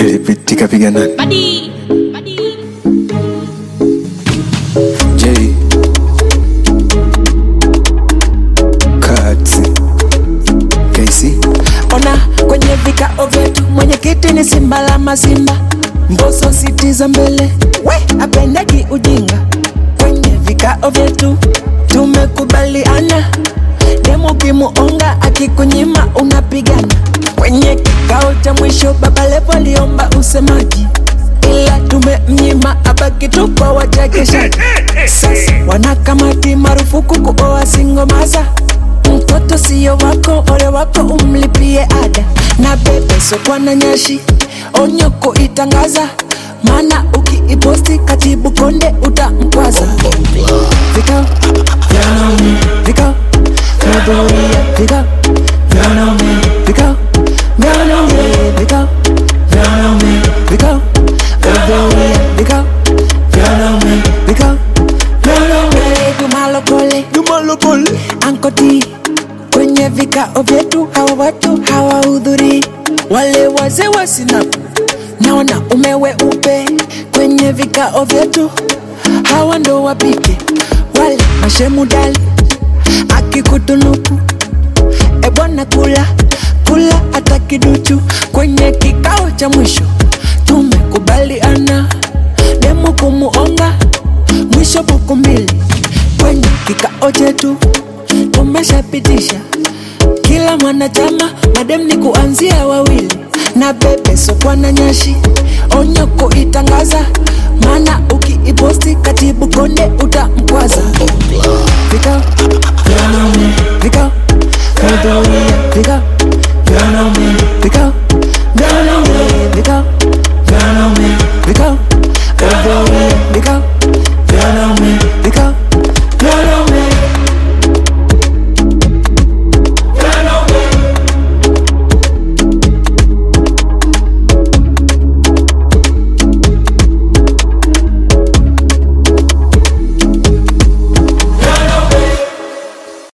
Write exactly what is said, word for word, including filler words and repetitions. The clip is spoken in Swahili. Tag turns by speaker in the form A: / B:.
A: Tika piga nani?
B: Badi, badi.
A: J Katsi K C.
C: Ona kwenye vikao vyetu mwenyekiti ni simba la mazimba, Mbosso siti za mbele, we apendagi ujinga. Kwenye vikao vyetu tumekubaliana, demo kimuonga akikunyima unapigana. Kwenye kikao cha mwisho Baba Levo aliomba usemaji, ila tumemnyima abaki tu kwa wachekeshaji. Sasa wanakamati marufuku kuoa singomaza, mtoto siyo wako, ole wako umlipie ada. Na bebe sokwa na nyashi, onyoko itangaza, mana ukiiposti katibu konde utamkwaza. Vikao, vyanaume, vikao, vyadoria, vikao, vyanaume, vikao, vyanaume, vikao, vyanaume, vikao, vyadoria, vikao, vyanaume, vikao, vyanaume. Dumalo kole, dumalo kole, ankoti. Kwenye vikao vyetu hawa watu hawahudhuri, wale wazee wa sinapu naona umewe upe. Kwenye vikao vyetu hawa ndo wapike, wale mashemudali akikutunuku ebwana kula kula hata kiduchu. Kwenye kikao cha mwisho tumekubaliana, demu kumuonga mwisho buku mbili. Kwenye kikao chetu tumeshapitisha kila mwanachama madem ni kuanzia wawili. Na bebe sokwa na nyashi, onyoko itangaza, mana ukiiposti katibu konde utamkwaza. Vikao, vyanaume, vikao, vyadoria, vikao, vyanaume, vikao, vyanaume, vikao, vyanaume, vikao, vyadoria, vikao.